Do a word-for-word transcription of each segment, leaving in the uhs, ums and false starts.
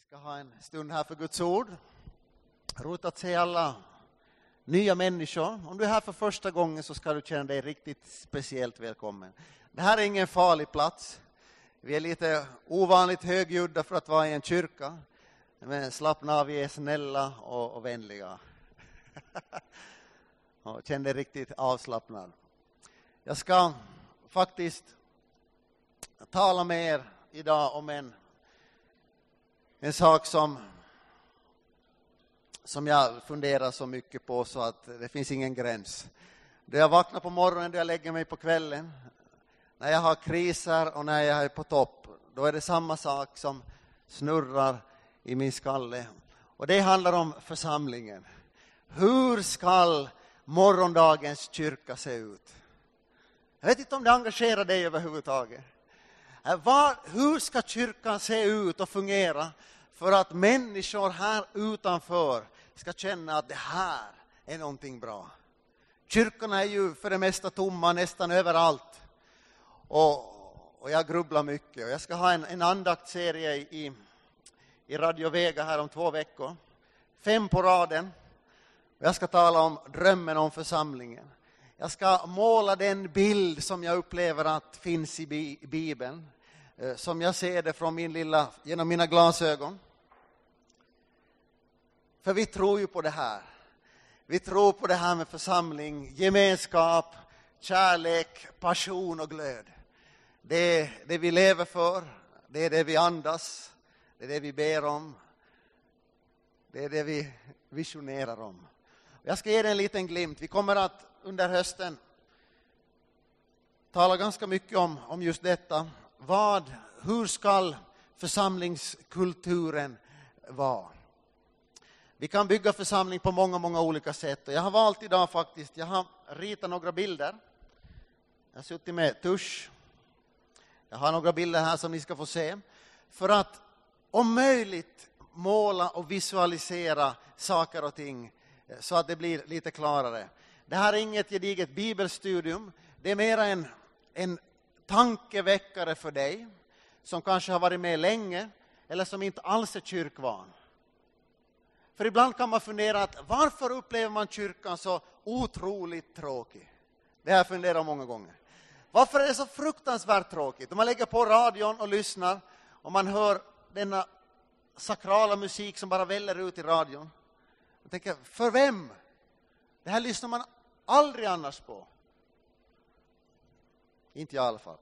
ska ha en stund här för Guds ord. Roligt att se alla nya människor. Om du är här för första gången så ska du känna dig riktigt speciellt välkommen. Det här är ingen farlig plats. Vi är lite ovanligt högljudda för att vara i en kyrka. Men slappna av, vi är snälla och, och vänliga. Och känn dig riktigt avslappnad. Jag ska faktiskt tala med er idag om en En sak som, som jag funderar så mycket på så att det finns ingen gräns. Då jag vaknar på morgonen, då jag lägger mig på kvällen, när jag har kriser och när jag är på topp, då är det samma sak som snurrar i min skalle. Och det handlar om församlingen. Hur ska morgondagens kyrka se ut? Jag vet inte om det engagerar dig överhuvudtaget. Var, hur ska kyrkan se ut och fungera för att människor här utanför ska känna att det här är någonting bra? Kyrkorna är ju för det mesta tomma nästan överallt. Och, och jag grubblar mycket. Och jag ska ha en, en andaktserie i, i Radio Vega här om två veckor. Fem på raden. Och jag ska tala om drömmen om församlingen. Jag ska måla den bild som jag upplever att finns i Bibeln. Som jag ser det från min lilla, genom mina glasögon. För vi tror ju på det här. Vi tror på det här med församling, gemenskap, kärlek, passion och glöd. Det är det vi lever för. Det är det vi andas. Det är det vi ber om. Det är det vi visionerar om. Jag ska ge dig en liten glimt. Vi kommer att under hösten tala ganska mycket om, om just detta. Vad, hur ska församlingskulturen vara? Vi kan bygga församling på många, många olika sätt. Och jag har valt idag faktiskt, jag har ritat några bilder. Jag har suttit med tusch. Jag har några bilder här som ni ska få se. För att om möjligt måla och visualisera saker och ting så att det blir lite klarare. Det här är inget gediget bibelstudium. Det är mer en, en tankeväckare för dig som kanske har varit med länge eller som inte alls är kyrkvan. För ibland kan man fundera att varför upplever man kyrkan så otroligt tråkig? Det har jag funderat många gånger. Varför är det så fruktansvärt tråkigt? Om man lägger på radion och lyssnar och man hör denna sakrala musik som bara väller ut i radion. Jag tänker, för vem? Det här lyssnar man aldrig annars på. Inte jag i alla fall.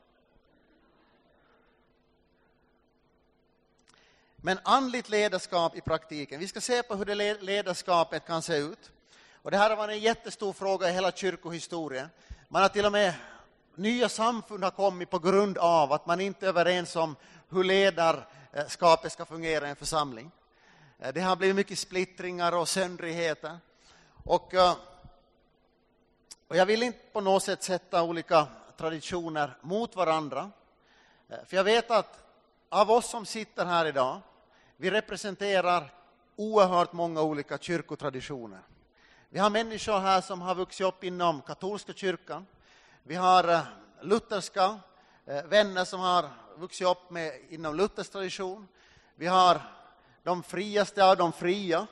Men andligt ledarskap i praktiken. Vi ska se på hur det ledarskapet kan se ut. Och det här har varit en jättestor fråga i hela kyrkohistorien. Man har till och med nya samfund har kommit på grund av att man inte är överens om hur ledarskapet ska fungera i en församling. Det har blivit mycket splittringar och söndrigheter. Och, och jag vill inte på något sätt sätta olika traditioner mot varandra. För jag vet att av oss som sitter här idag, vi representerar oerhört många olika kyrkotraditioner. Vi har människor här som har vuxit upp inom katolska kyrkan. Vi har lutherska vänner som har vuxit upp med, inom Luthers tradition. Vi har de friaste av de fria,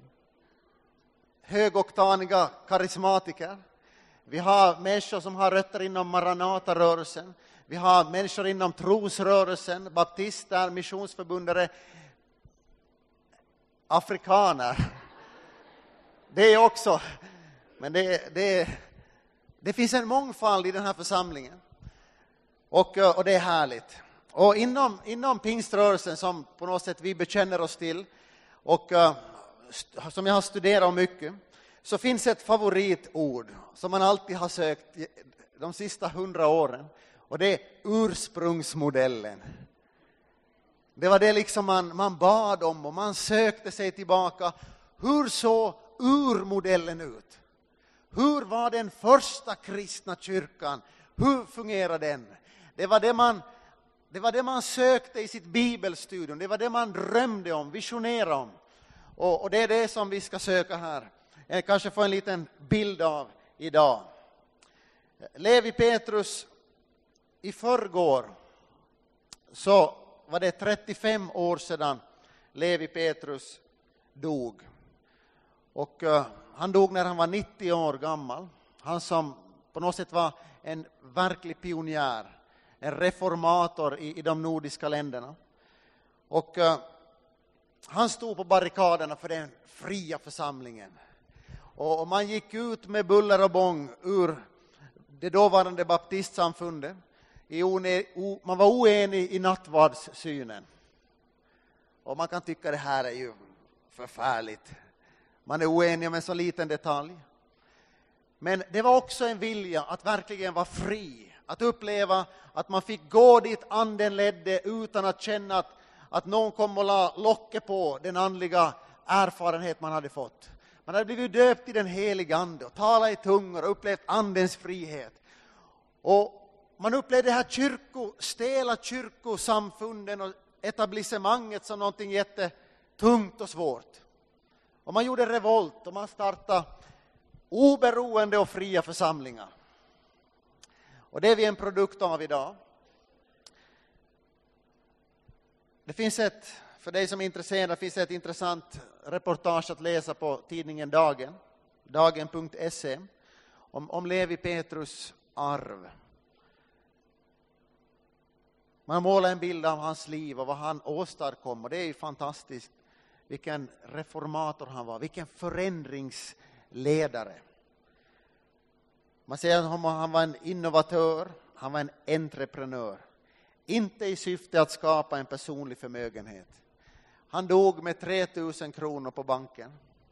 högoktaniga karismatiker. Vi har människor som har rötter inom Maranata-rörelsen. Vi har människor inom trosrörelsen, baptister, missionsförbundare, afrikaner. Det är också, men det, det, det finns en mångfald i den här församlingen. Och, och det är härligt. Och inom, inom pingströrelsen som på något sätt vi bekänner oss till och uh, st- som jag har studerat mycket, så finns ett favoritord som man alltid har sökt de sista hundra åren. Och det är ursprungsmodellen. Det var det liksom man, man bad om och man sökte sig tillbaka. Hur såg urmodellen ut? Hur var den första kristna kyrkan? Hur fungerade den? Det var det man, det var det man sökte i sitt bibelstudium. Det var det man drömde om, visionerade om. Och, och det är det som vi ska söka här. Jag kanske får en liten bild av idag. Levi Petrus, i förrgår så var det trettiofem år sedan Levi Petrus dog. Och uh, han dog när han var nittio år gammal. Han som på något sätt var en verklig pionjär, en reformator i, i de nordiska länderna. Och uh, han stod på barrikaderna för den fria församlingen. Och, och man gick ut med buller och bång ur det dåvarande baptistsamfundet. I one, o, man var oenig i nattvardssynen. Och man kan tycka det här är ju förfärligt. Man är oenig om en så liten detalj. Men det var också en vilja att verkligen vara fri. Att uppleva att man fick gå dit anden ledde utan att känna att, att någon kom och la locket på den andliga erfarenhet man hade fått. Man hade blivit döpt i den heliga ande och talat i tungor och upplevt andens frihet. Och man upplevde det här kyrko, stela kyrkosamfunden och etablissemanget som någonting jättetungt och svårt. Och man gjorde revolt och man startade oberoende och fria församlingar. Och det är vi en produkt av idag. Det finns ett, för dig som är intresserad, finns ett intressant reportage att läsa på tidningen Dagen, dagen punkt se, om, om Levi Petrus arv. Man målar en bild av hans liv och vad han åstadkom, och det är ju fantastiskt. Vilken reformator han var, vilken förändringsledare. Man säger att han var en innovatör, han var en entreprenör. Inte i syfte att skapa en personlig förmögenhet. Han dog med tre tusen kronor på banken.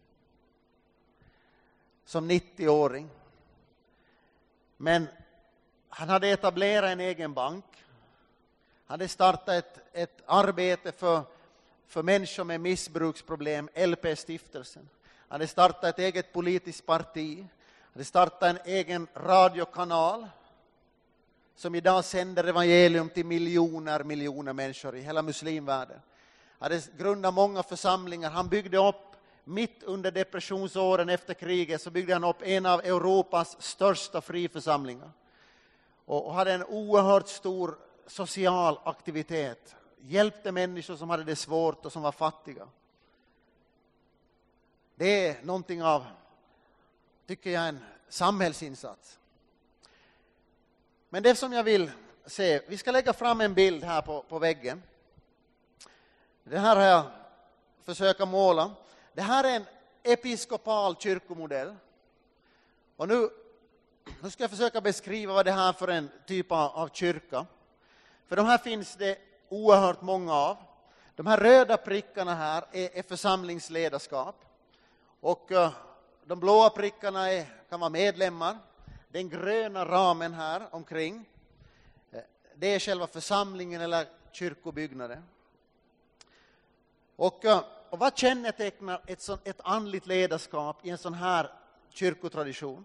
Som nittio-åring. Men han hade etablerat en egen bank. Han hade startat ett, ett arbete för, för människor med missbruksproblem, L P-stiftelsen. Han hade startat ett eget politiskt parti. Han hade startat en egen radiokanal som idag sänder evangelium till miljoner, miljoner människor i hela muslimvärlden. Han hade grundat många församlingar. Han byggde upp, mitt under depressionsåren efter kriget, så byggde han upp en av Europas största friförsamlingar. Och, och hade en oerhört stor social aktivitet. Hjälpte människor som hade det svårt och som var fattiga. Det är någonting av, tycker jag, en samhällsinsats. Men det som jag vill se, vi ska lägga fram en bild här på, på väggen. Det här har jag försökt måla. Det här är en episkopal kyrkomodell. Och nu, nu ska jag försöka beskriva vad det här är för en typ av, av kyrka. För de här finns det oerhört många av. De här röda prickarna här är, är församlingsledarskap. Och uh, de blåa prickarna är, kan vara medlemmar. Den gröna ramen här omkring, det är själva församlingen eller kyrkobyggnaden. Och, och vad kännetecknar ett, sånt, ett andligt ledarskap i en sån här kyrkotradition?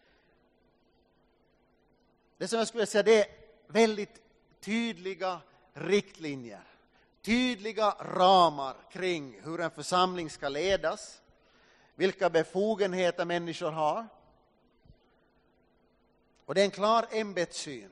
Det som jag skulle säga, det är väldigt tydliga riktlinjer. Tydliga ramar kring hur en församling ska ledas. Vilka befogenheter människor har. Och det är en klar ämbetssyn.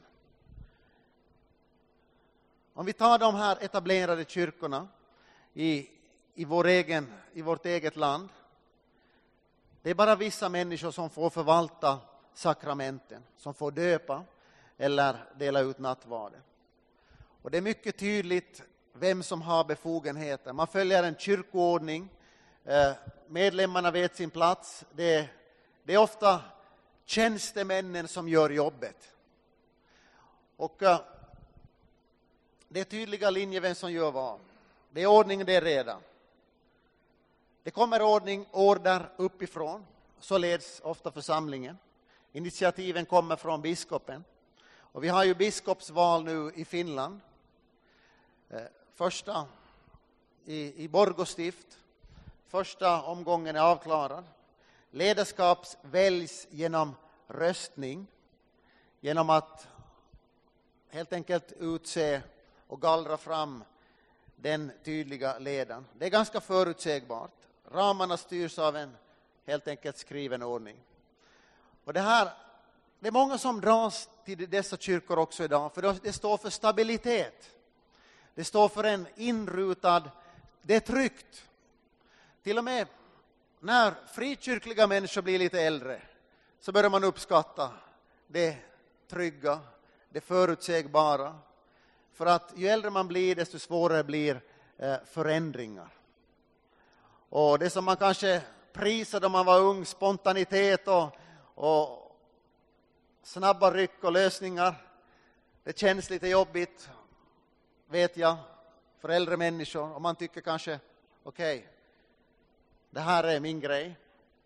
Om vi tar de här etablerade kyrkorna i, i, vår egen, i vårt eget land. Det är bara vissa människor som får förvalta sakramenten. Som får döpa eller dela ut nattvarden. Och det är mycket tydligt vem som har befogenheter. Man följer en kyrkoordning. Medlemmarna vet sin plats. Det är, det är ofta tjänstemännen som gör jobbet. Och uh, det är tydliga linjer vem som gör vad. Det är ordning, det är reda. Det kommer ordning, order uppifrån. Så leds ofta församlingen. Initiativen kommer från biskopen. Och vi har ju biskopsval nu i Finland. Eh, första i, i Borgå stift. Första omgången är avklarad. Ledarskap väljs genom röstning. Genom att helt enkelt utse och gallra fram den tydliga ledaren. Det är ganska förutsägbart. Ramarna styrs av en helt enkelt skriven ordning. Och det här, det är många som dras till dessa kyrkor också idag. För det står för stabilitet. Det står för en inrutad det är tryggt. Till och med när frikyrkliga människor blir lite äldre så börjar man uppskatta det trygga, det förutsägbara. För att ju äldre man blir desto svårare blir eh, förändringar. Och det som man kanske prisade om man var ung, spontanitet och, och snabba ryck och lösningar. Det känns lite jobbigt, vet jag, för äldre människor. Och man tycker kanske, okej, okay, det här är min grej.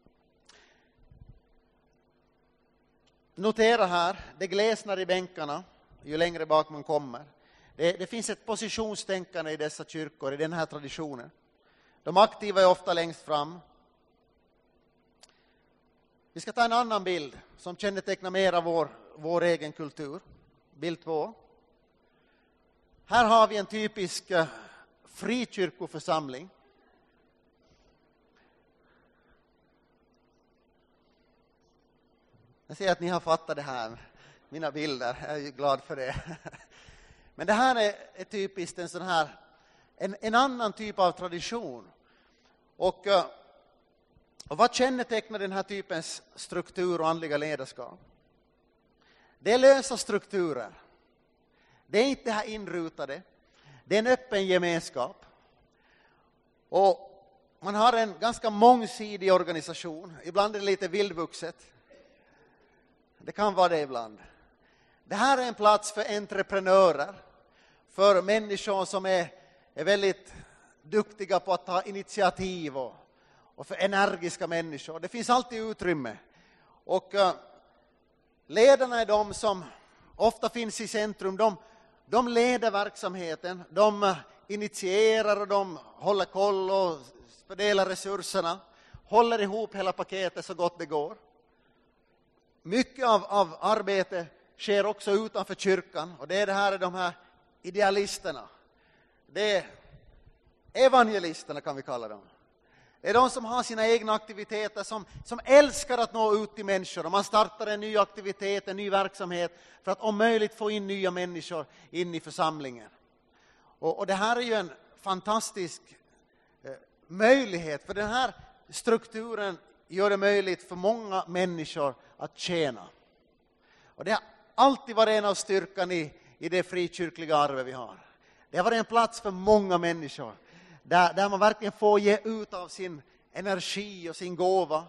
Notera här, det glesnar i bänkarna ju längre bak man kommer. Det, det finns ett positionstänkande i dessa kyrkor, i den här traditionen. De aktiva är ofta längst fram. Vi ska ta en annan bild som kännetecknar mer av vår, vår egen kultur. Bild två. Här har vi en typisk uh, frikyrkoförsamling. Jag ser att ni har fattat det här, mina bilder. Jag är ju glad för det. Men det här är, är typiskt en sån här, en, en annan typ av tradition. Och, uh, och vad kännetecknar den här typens struktur och andliga ledarskap? Det är lösa strukturer. Det är inte det här inrutade. Det är en öppen gemenskap. Och man har en ganska mångsidig organisation. Ibland är det lite vildvuxet. Det kan vara det ibland. Det här är en plats för entreprenörer. För människor som är, är väldigt duktiga på att ta initiativ. Och, och för energiska människor. Det finns alltid utrymme. Och uh, ledarna är de som ofta finns i centrum. De, de leder verksamheten. De initierar och de håller koll och fördelar resurserna. Håller ihop hela paketet så gott det går. Mycket av, av arbete sker också utanför kyrkan. Och det är det här, de här idealisterna. Det är evangelisterna kan vi kalla dem. Det är de som har sina egna aktiviteter, som, som älskar att nå ut till människor. Och man startar en ny aktivitet, en ny verksamhet för att om möjligt få in nya människor in i församlingen. Och, och det här är ju en fantastisk eh, möjlighet, för den här strukturen gör det möjligt för många människor att tjäna. Och det har alltid varit en av styrkan i, i det frikyrkliga arvet vi har. Det har varit en plats för många människor. Där, där man verkligen får ge ut av sin energi och sin gåva.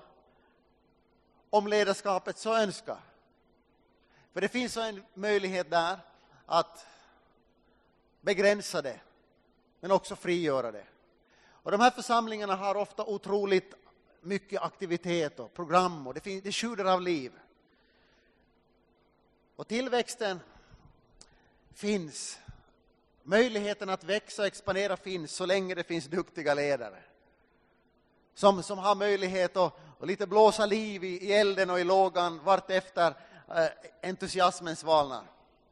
Om ledarskapet så önskar. För det finns en möjlighet där att begränsa det. Men också frigöra det. Och de här församlingarna har ofta otroligt mycket aktivitet och program. Och det, finns, det sjuder av liv. Och tillväxten finns. Möjligheten att växa och expandera finns så länge det finns duktiga ledare. Som, som har möjlighet att, att lite blåsa liv i, i elden och i lågan vart efter eh, entusiasmen svalnar.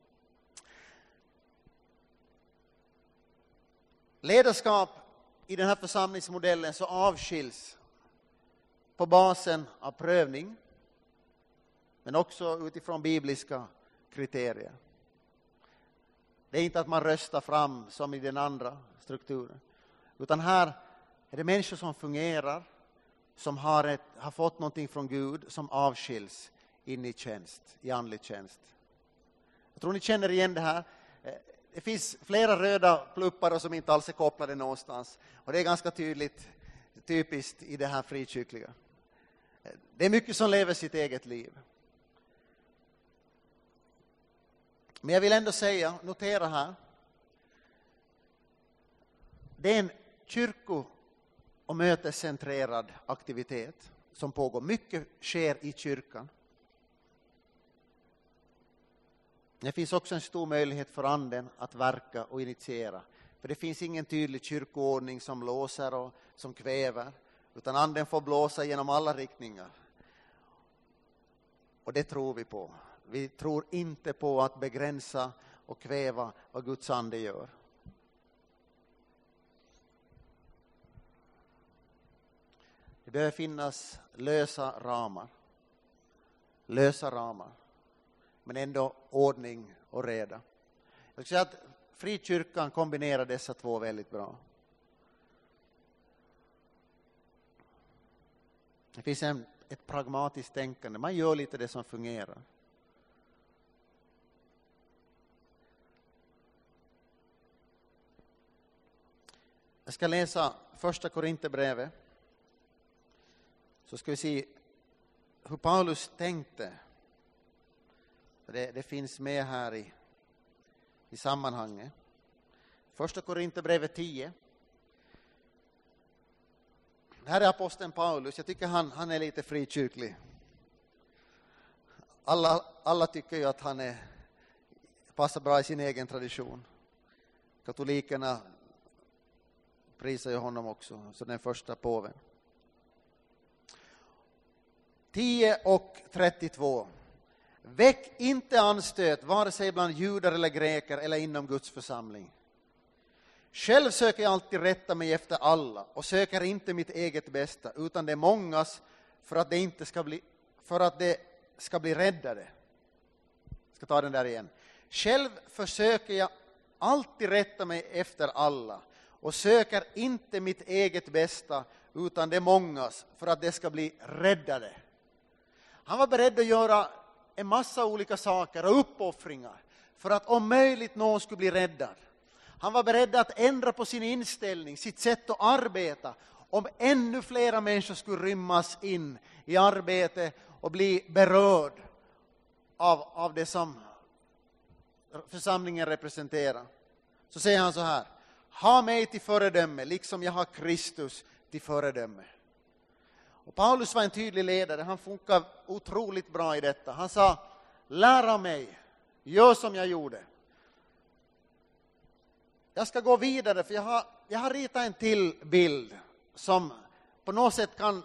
Ledarskap i den här församlingsmodellen så avskiljs på basen av prövning. Men också utifrån bibliska kriterier. Det är inte att man röstar fram som i den andra strukturen. Utan här är det människor som fungerar. Som har, ett, har fått någonting från Gud. Som avskiljs in i tjänst. I andlig tjänst. Jag tror ni känner igen det här. Det finns flera röda pluppar som inte alls är kopplade någonstans. Och det är ganska tydligt. Typiskt i det här frikyrkliga. Det är mycket som lever sitt eget liv. Men jag vill ändå säga, notera här. Det är en kyrko- och mötescentrerad aktivitet som pågår. Mycket sker i kyrkan. Det finns också en stor möjlighet för anden att verka och initiera. För det finns ingen tydlig kyrkoordning som blåser och som kväver. Utan anden får blåsa genom alla riktningar. Och det tror vi på. Vi tror inte på att begränsa och kväva vad Guds ande gör. Det behöver finnas lösa ramar. Lösa ramar. Men ändå ordning och reda. Jag skulle säga att frikyrkan kombinerar dessa två väldigt bra. Det finns en, ett pragmatiskt tänkande. Man gör lite det som fungerar. Jag ska läsa första Korinthierbrevet. Så ska vi se hur Paulus tänkte. Det, det finns med här i, i sammanhanget. Första Korinthierbrevet tio. Det här är aposteln Paulus. Jag tycker han, han är lite frikyrklig. Alla, alla tycker ju att han är, passar bra i sin egen tradition. Katolikerna prisar ju honom också. Så den första påven. tio och trettiotvå. Väck inte anstöt vare sig bland judar eller greker eller inom Guds församling. Själv söker jag alltid rätta mig efter alla och söker inte mitt eget bästa utan det mångas för att det inte ska bli för att det ska bli räddade. Jag ska ta den där igen. Själv försöker jag alltid rätta mig efter alla och söker inte mitt eget bästa utan det mångas för att det ska bli räddade. Han var beredd att göra en massa olika saker och uppoffringar för att om möjligt någon skulle bli räddad. Han var beredd att ändra på sin inställning, sitt sätt att arbeta. Om ännu flera människor skulle rymmas in i arbete och bli berörd av, av det som församlingen representerar. Så säger han så här. Ha mig till föredöme, liksom jag har Kristus till föredöme. Och Paulus var en tydlig ledare. Han funkar otroligt bra i detta. Han sa, lär av mig, gör som jag gjorde. Jag ska gå vidare för jag har, jag har ritat en till bild som på något sätt kan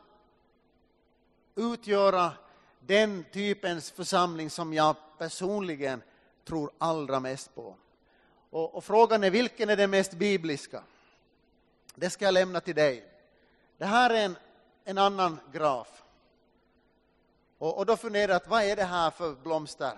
utgöra den typens församling som jag personligen tror allra mest på. Och, och frågan är vilken är den mest bibliska? Det ska jag lämna till dig. Det här är en, en annan graf. Och, och då funderar jag, vad är det här för blomster?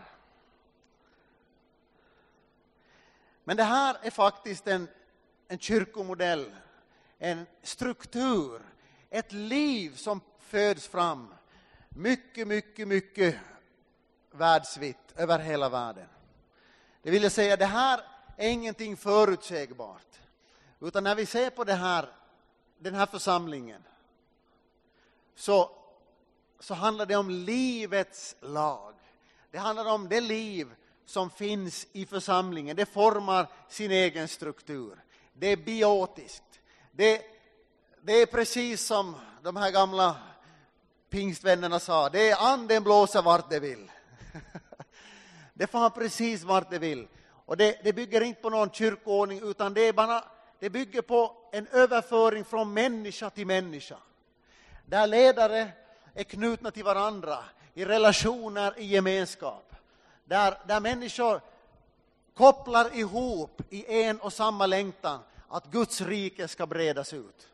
Men det här är faktiskt en, en kyrkomodell, en struktur, ett liv som föds fram mycket, mycket, mycket världsvitt över hela världen. Det vill jag säga, det här är ingenting förutsägbart. Utan när vi ser på det här, den här församlingen så, så handlar det om livets lag. Det handlar om det liv som finns i församlingen. Det formar sin egen struktur. Det är biotiskt. Det, det är precis som de här gamla pingstvännerna sa. Det är anden blåser vart det vill. Det får precis vart det vill. Och det, det bygger inte på någon kyrkoordning utan det, är bara, det bygger på en överföring från människa till människa. Där ledare är knutna till varandra i relationer, i gemenskap. Där, där människor kopplar ihop i en och samma längtan att Guds rike ska bredas ut.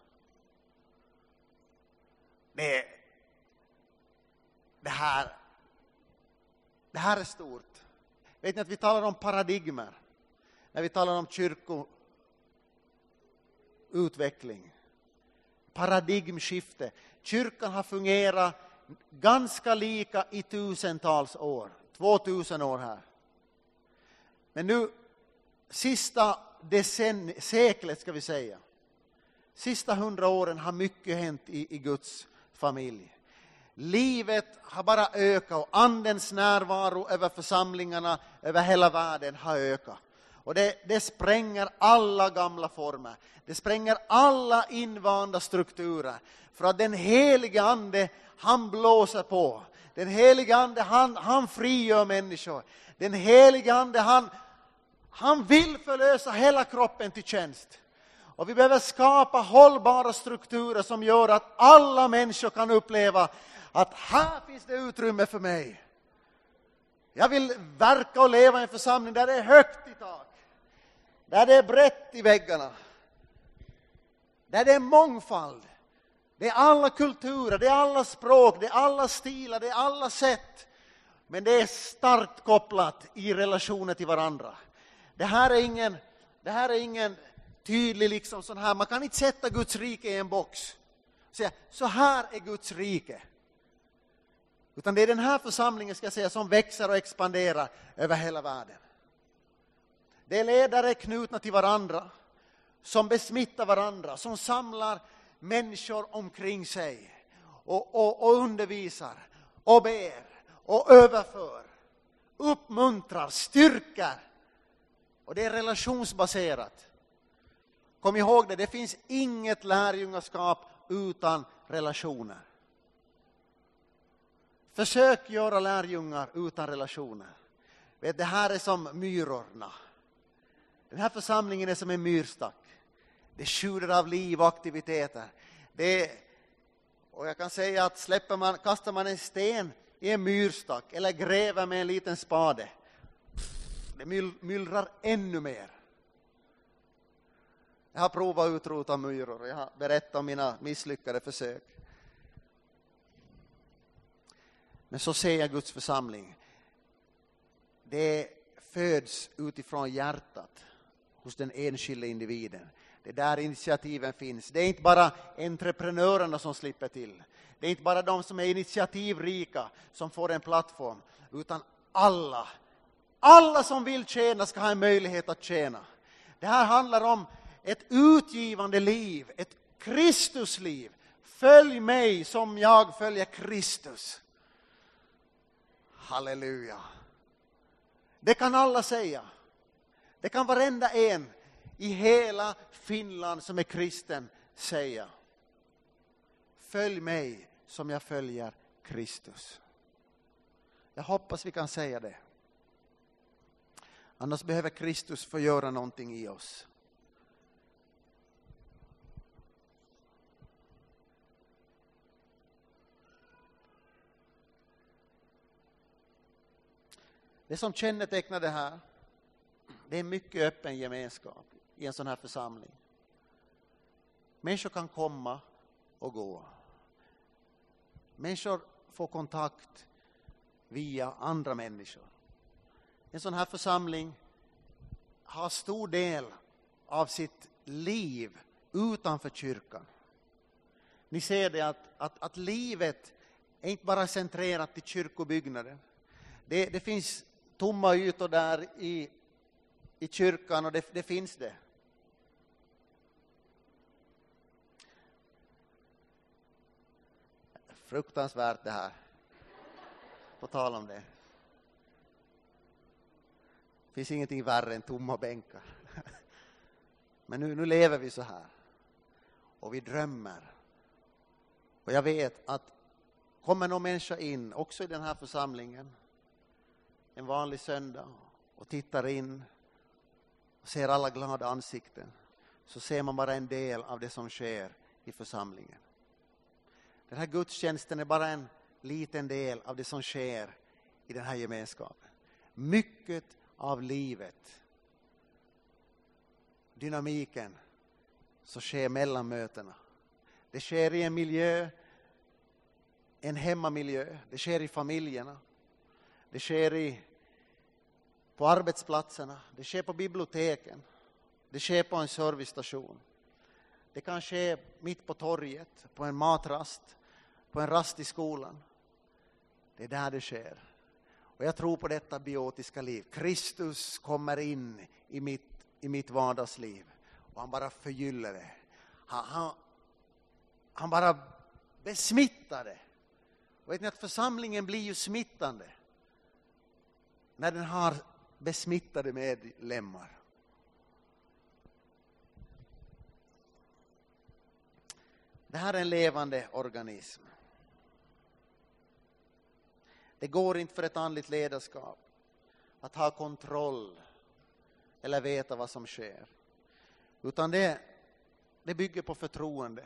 Det, det, här, det här är stort. Vet ni att vi talar om paradigmer när vi talar om kyrkoutveckling. Paradigmskifte. Kyrkan har fungerat ganska lika i tusentals år. Tvåtusen år här. Men nu, sista decenni- seklet ska vi säga. Sista hundra åren har mycket hänt i, i Guds familj. Livet har bara ökat och andens närvaro över församlingarna, över hela världen har ökat. Och det, det spränger alla gamla former. Det spränger alla invanda strukturer. För att den heliga ande, han blåser på. Den heliga ande, han, han frigör människor. Den heliga ande, han, han vill förlösa hela kroppen till tjänst. Och vi behöver skapa hållbara strukturer som gör att alla människor kan uppleva att här finns det utrymme för mig. Jag vill verka och leva i en församling där det är högt i tak. Där det är brett i väggarna. Där det är mångfald. Det är alla kulturer, det är alla språk, det är alla stilar, det är alla sätt. Men det är starkt kopplat i relationer till varandra. Det här är ingen, det här är ingen tydlig liksom sån här. Man kan inte sätta Guds rike i en box. Säga, så här är Guds rike. Utan det är den här församlingen, ska jag säga, som växer och expanderar över hela världen. Det är ledare knutna till varandra, som besmittar varandra, som samlar människor omkring sig och, och, och undervisar och ber och överför, uppmuntrar, styrker. Och det är relationsbaserat. Kom ihåg det, det finns inget lärjungaskap utan relationer. Försök göra lärjungar utan relationer. Vet, det här är som myrorna. Den här församlingen är som en myrstack. Det sjuder av liv och aktiviteter. Det är, och jag kan säga att släpper man, kastar man en sten i en myrstack eller gräver med en liten spade, det myllrar ännu mer. Jag har provat att utrota myror och jag har berättat om mina misslyckade försök. Men så ser jag Guds församling. Det föds utifrån hjärtat hos den enskilda individen. Det är där initiativen finns. Det är inte bara entreprenörerna som slipper till. Det är inte bara de som är initiativrika som får en plattform. Utan alla. Alla som vill tjäna ska ha en möjlighet att tjäna. Det här handlar om ett utgivande liv. Ett Kristusliv. Följ mig som jag följer Kristus. Halleluja. Det kan alla säga. Det kan varenda en i hela Finland som är kristen säga. Följ mig som jag följer Kristus. Jag hoppas vi kan säga det. Annars behöver Kristus få göra någonting i oss. Det som kännetecknar det här, det är mycket öppen gemenskap i en sån här församling. Människor kan komma och gå. Människor får kontakt via andra människor. En sån här församling har stor del av sitt liv utanför kyrkan. Ni ser det att, att, att livet är inte bara centrerat till kyrkobyggnaden. Det, det finns tomma ytor där i, i kyrkan och det, det finns det. Fruktansvärt det här. På tal om det. Det finns ingenting värre än tomma bänkar. Men nu, nu lever vi så här. Och vi drömmer. Och jag vet att kommer någon människa in, också i den här församlingen, en vanlig söndag, och tittar in och ser alla glada ansikten, så ser man bara en del av det som sker i församlingen. Den här gudstjänsten är bara en liten del av det som sker i den här gemenskapen. Mycket av livet, dynamiken, så sker mellan mötena. Det sker i en miljö, en hemmamiljö. Det sker i familjerna. Det sker i, på arbetsplatserna. Det sker på biblioteken. Det sker på en servicestation. Det kan ske mitt på torget, på en matrast, på en rast i skolan. Det är där det sker. Och jag tror på detta biotiska liv. Kristus kommer in i mitt, i mitt vardagsliv. Och han bara förgyller det. Han, han, han bara besmittar det. Och vet ni att församlingen blir ju smittande när den har besmittade medlemmar. Det här är en levande organism. Det går inte för ett andligt ledarskap att ha kontroll eller veta vad som sker. Utan det, det bygger på förtroende.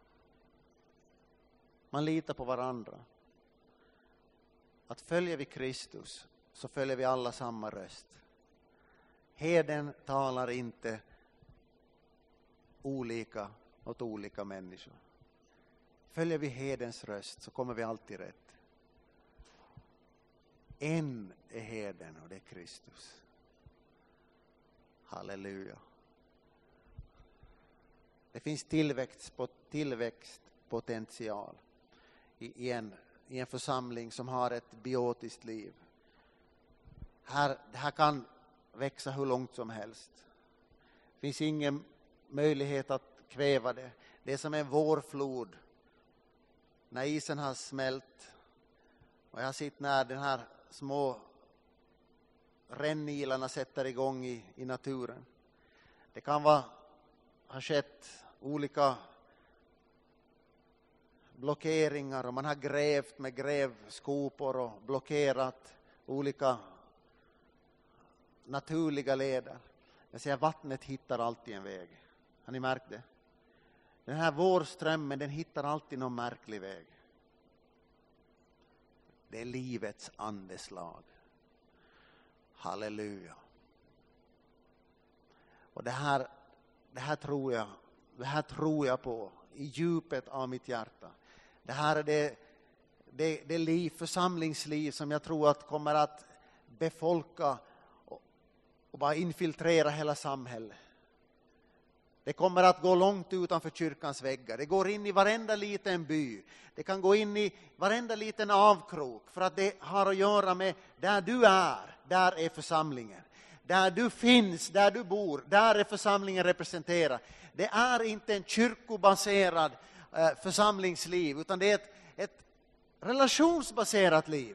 Man litar på varandra. Att följer vi Kristus så följer vi alla samma röst. Herden talar inte olika åt olika människor. Följer vi herdens röst så kommer vi alltid rätt. En är herden och det är Kristus. Halleluja. Det finns tillväxt, tillväxtpotential i en, i en församling som har ett biotiskt liv. Här, det här kan växa hur långt som helst. Det finns ingen möjlighet att kväva det. Det är som en vårflod när isen har smält. Och jag har sett när den här små rännilarna sätter igång i, i naturen. Det kan vara, ha skett olika blockeringar och man har grävt med grävskopor och blockerat olika naturliga leder. Jag säger vattnet hittar alltid en väg. Har ni märkt det? Den här vårströmmen, den hittar alltid någon märklig väg. Det är livets andeslag. Halleluja. Och det här, det här tror jag, det här tror jag på i djupet av mitt hjärta. Det här är det, det, det liv, församlingsliv som jag tror att kommer att befolka och, och bara infiltrera hela samhället. Det kommer att gå långt utanför kyrkans väggar. Det går in i varenda liten by. Det kan gå in i varenda liten avkrok. För att det har att göra med där du är. Där är församlingen. Där du finns, där du bor. Där är församlingen representerad. Det är inte en kyrkobaserad eh, församlingsliv. Utan det är ett, ett relationsbaserat liv.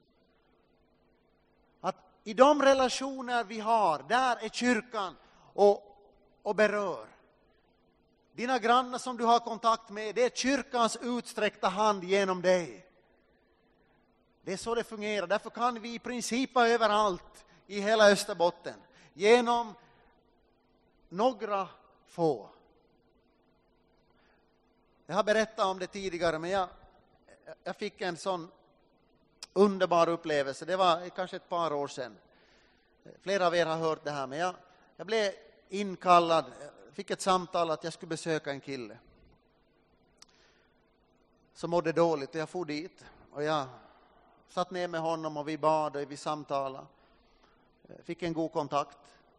Att i de relationer vi har, där är kyrkan och, och berör. Dina grannar som du har kontakt med, det är kyrkans utsträckta hand genom dig. Det är så det fungerar. Därför kan vi i princip överallt i hela Österbotten. Genom några få. Jag har berättat om det tidigare, men jag, jag fick en sån underbar upplevelse. Det var kanske ett par år sedan. Flera av er har hört det här, men jag, jag blev inkallad. Fick ett samtal att jag skulle besöka en kille som mådde dåligt, och jag for dit och jag satt ner med honom och vi bad och vi samtalade. Fick en god kontakt.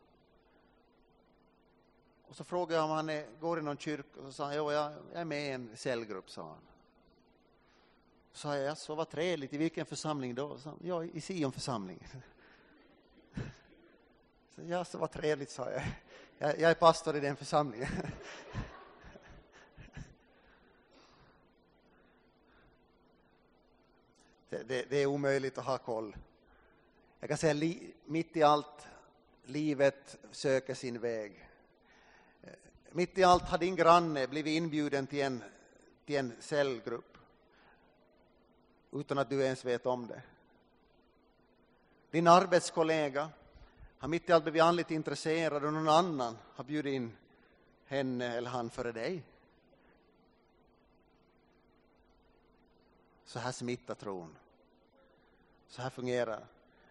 Och så frågade jag om han är, går i någon kyrka, och så sa han, jo, jag är med i en cellgrupp, sa han. Så sa jag, så vad trevligt, i vilken församling då? Så, ja, i Sion-församlingen. Så, ja, så vad trevligt, sa jag. Jag, jag är pastor i den församlingen. Det, det, det är omöjligt att ha koll. Jag kan säga, li, mitt i allt, livet söker sin väg. Mitt i allt har din granne blivit inbjuden till en, till en cellgrupp. Utan att du ens vet om det. Din arbetskollega har mitt i allt blivit andligt intresserad och någon annan har bjudit in henne eller han före dig. Så här smittar tron. Så här fungerar.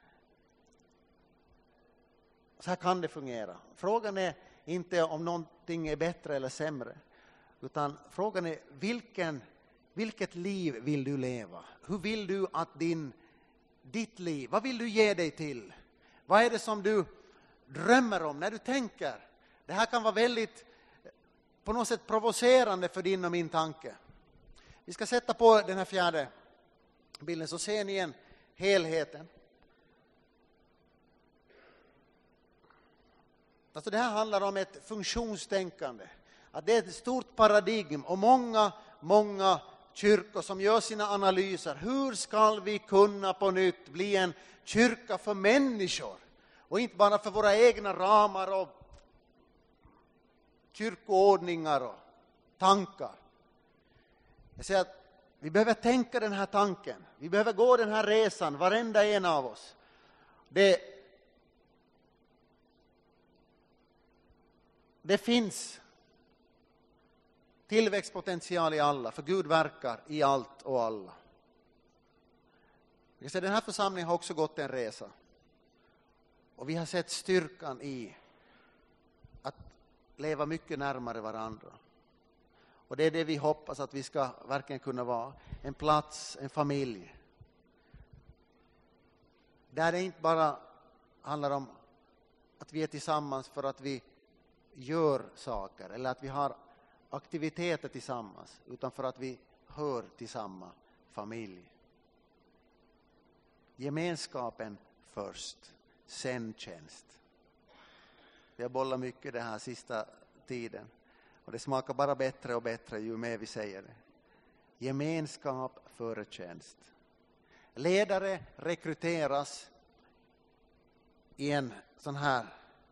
Så här kan det fungera. Frågan är inte om någonting är bättre eller sämre. Utan frågan är vilken, vilket liv vill du leva? Hur vill du att din, ditt liv, vad vill du ge dig till? Vad är det som du drömmer om när du tänker? Det här kan vara väldigt på något sätt provocerande för din och min tanke. Vi ska sätta på den här fjärde bilden så ser ni en helheten. Alltså det här handlar om ett funktionstänkande. Att det är ett stort paradigm och många, många kyrkor som gör sina analyser. Hur ska vi kunna på nytt bli en kyrka för människor? Och inte bara för våra egna ramar och kyrkoordningar och tankar. Jag säger att vi behöver tänka den här tanken. Vi behöver gå den här resan, varenda en av oss. Det, det finns tillväxtpotential i alla, för Gud verkar i allt och alla. Jag säger, den här församlingen har också gått en resa. Och vi har sett styrkan i att leva mycket närmare varandra. Och det är det vi hoppas att vi ska verkligen kunna vara. En plats, en familj. Där det inte bara handlar om att vi är tillsammans för att vi gör saker. Eller att vi har aktiviteter tillsammans. Utan för att vi hör till samma familj. Gemenskapen först, sen tjänst. Vi har bollat mycket den här sista tiden. Och det smakar bara bättre och bättre ju mer vi säger det. Gemenskap före tjänst. Ledare rekryteras i en sån här,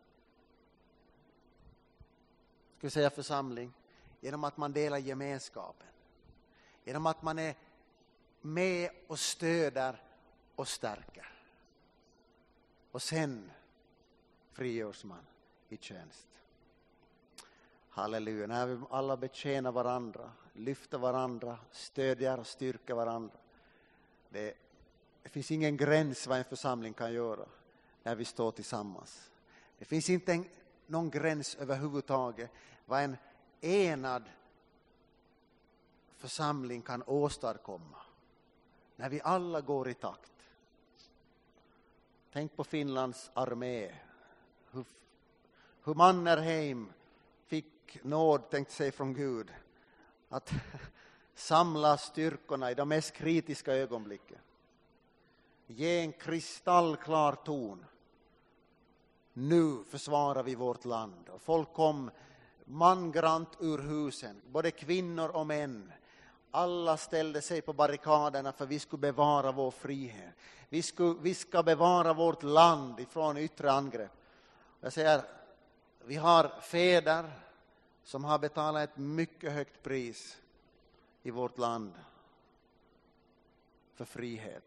ska vi säga, församling genom att man delar gemenskapen. Genom att man är med och stöder och stärker. Och sen frigörs man i tjänst. Halleluja. När vi alla betjänar varandra, lyfter varandra, stödjer och styrker varandra. Det, det finns ingen gräns vad en församling kan göra när vi står tillsammans. Det finns inte en, någon gräns överhuvudtaget vad en enad församling kan åstadkomma. När vi alla går i takt. Tänk på Finlands armé. Hur, hur Mannerheim fick nåd, tänkte sig, från Gud att samla styrkorna i de mest kritiska ögonblicken. Ge en kristallklar ton. Nu försvarar vi vårt land. Och folk kom mangrant ur husen, både kvinnor och män. Alla ställde sig på barrikaderna för vi skulle bevara vår frihet. Vi, skulle, vi ska bevara vårt land ifrån yttre angrepp. Jag säger, vi har fäder som har betalat ett mycket högt pris i vårt land för frihet.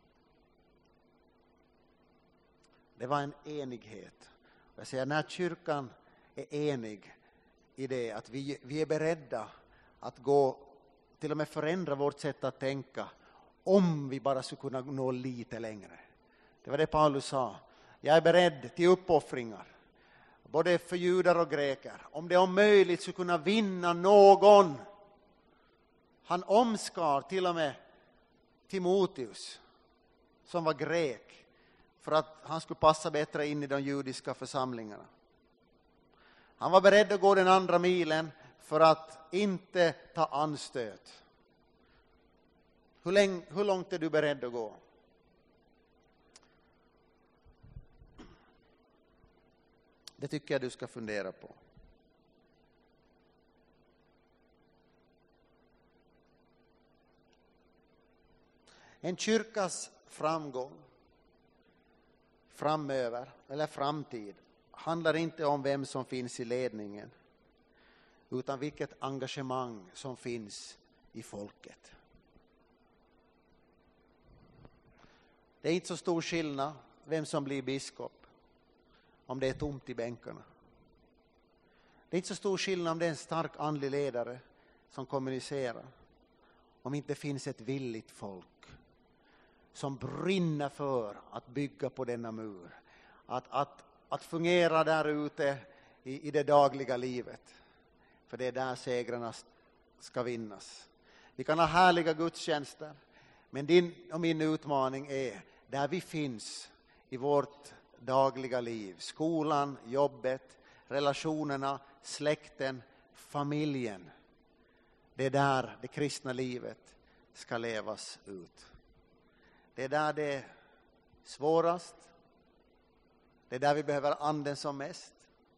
Det var en enighet. Jag säger, när kyrkan är enig i det att vi, vi är beredda att gå, till och med förändra vårt sätt att tänka, om vi bara skulle kunna nå lite längre. Det var det Paulus sa. Jag är beredd till uppoffringar, både för judar och greker. Om det om möjligt skulle kunna vinna någon. Han omskar till och med Timoteus, som var grek, för att han skulle passa bättre in i de judiska församlingarna. Han var beredd att gå den andra milen för att inte ta anstöt. Hur, länge, hur långt är du beredd att gå? Det tycker jag du ska fundera på. En kyrkas framgång framöver, eller framtid, handlar inte om vem som finns i ledningen, utan vilket engagemang som finns i folket. Det är inte så stor skillnad vem som blir biskop om det är tomt i bänkarna. Det är inte så stor skillnad om det är en stark andlig ledare som kommunicerar, om inte finns ett villigt folk som brinner för att bygga på denna mur. Att, att, att fungera där ute i, i det dagliga livet. För det är där segrarna ska vinnas. Vi kan ha härliga gudstjänster. Men din och min utmaning är där vi finns i vårt dagliga liv. Skolan, jobbet, relationerna, släkten, familjen. Det är där det kristna livet ska levas ut. Det är där det är svårast. Det är där vi behöver anden som mest.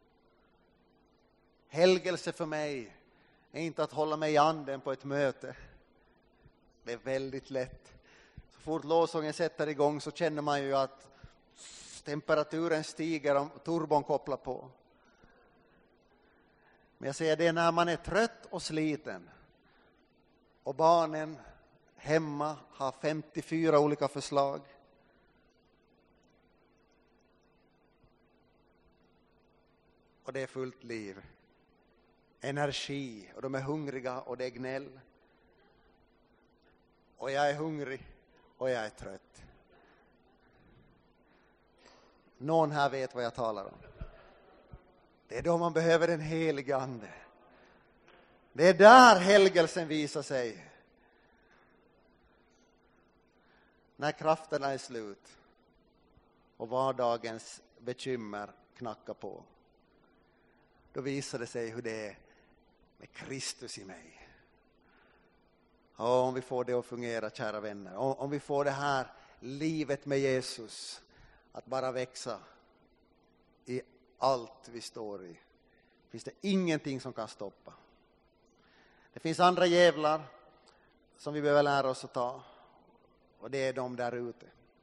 Helgelse för mig är inte att hålla mig i anden på ett möte. Det är väldigt lätt. Så fort lovsången sätter igång så känner man ju att temperaturen stiger om turbon kopplar på. Men jag säger det, när man är trött och sliten och barnen hemma har femtiofyra olika förslag. Och det är fullt liv. Energi. Och de är hungriga och det är gnäll. Och jag är hungrig och jag är trött. Någon här vet vad jag talar om. Det är då man behöver en helig ande. Det är där helgelsen visar sig. När krafterna är slut och vardagens bekymmer knackar på, då visar det sig hur det är med Kristus i mig. Och om vi får det att fungera, kära vänner, om vi får det här livet med Jesus, att bara växa i allt vi står i. Finns det ingenting som kan stoppa. Det finns andra jävlar som vi behöver lära oss att ta, och det är de där ute.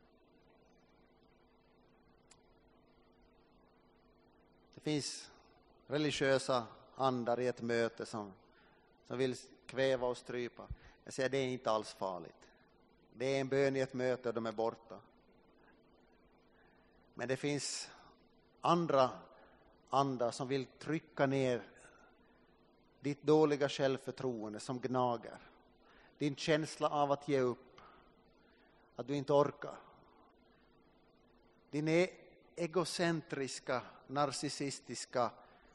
Det finns religiösa andar i ett möte som, som vill kväva och strypa. Jag säger, det är inte alls farligt. Det är en bön i ett möte och de är borta. Men det finns andra andar som vill trycka ner ditt dåliga självförtroende som gnager. Din känsla av att ge upp. Att du inte orkar. Din e- egocentriska, narcissistiska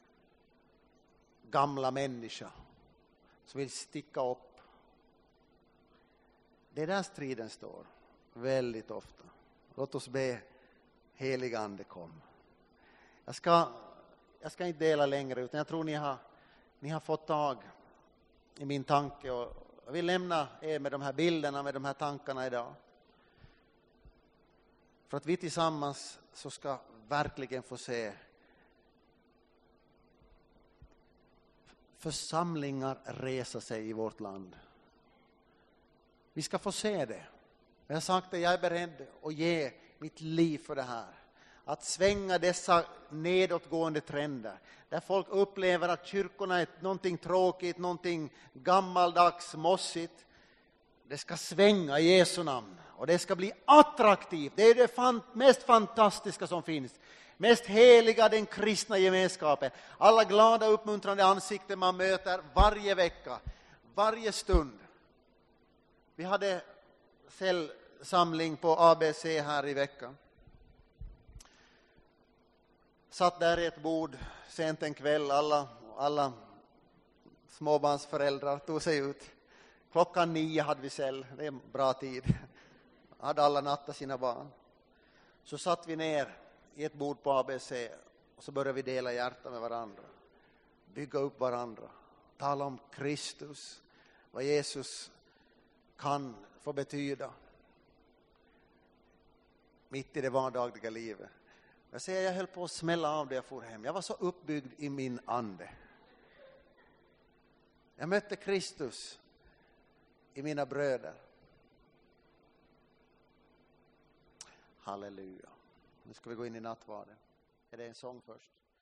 gamla människa som vill sticka upp. Det är där striden står väldigt ofta. Låt oss be, helig ande kom. Jag ska, jag ska inte dela längre, utan jag tror ni har, ni har fått tag i min tanke. Och jag vill lämna er med de här bilderna, med de här tankarna idag. För att vi tillsammans så ska verkligen få se församlingar resa sig i vårt land. Vi ska få se det. Jag har sagt att jag är beredd att ge mitt liv för det här. Att svänga dessa nedåtgående trender. Där folk upplever att kyrkorna är någonting tråkigt, någonting gammaldags, mossigt. Det ska svänga i Jesu namn. Och det ska bli attraktivt. Det är det fan, mest fantastiska som finns. Mest heliga, den kristna gemenskapen. Alla glada, uppmuntrande ansikten man möter varje vecka. Varje stund. Vi hade cellsamling på A B C här i veckan. Satt där i ett bord sent en kväll. Alla, alla småbarnsföräldrar tog sig ut. Klockan nio hade vi cell. Det är en bra tid. Hade alla nattat sina barn. Så satt vi ner i ett bord på A B C. Och så började vi dela hjärta med varandra. Bygga upp varandra. Tala om Kristus. Vad Jesus kan få betyda. Mitt i det vardagliga livet. Jag säger, jag höll på att smälla av det jag får hem. Jag var så uppbyggd i min ande. Jag mötte Kristus i mina bröder. Halleluja. Nu ska vi gå in i nattvarden. Är det en sång först?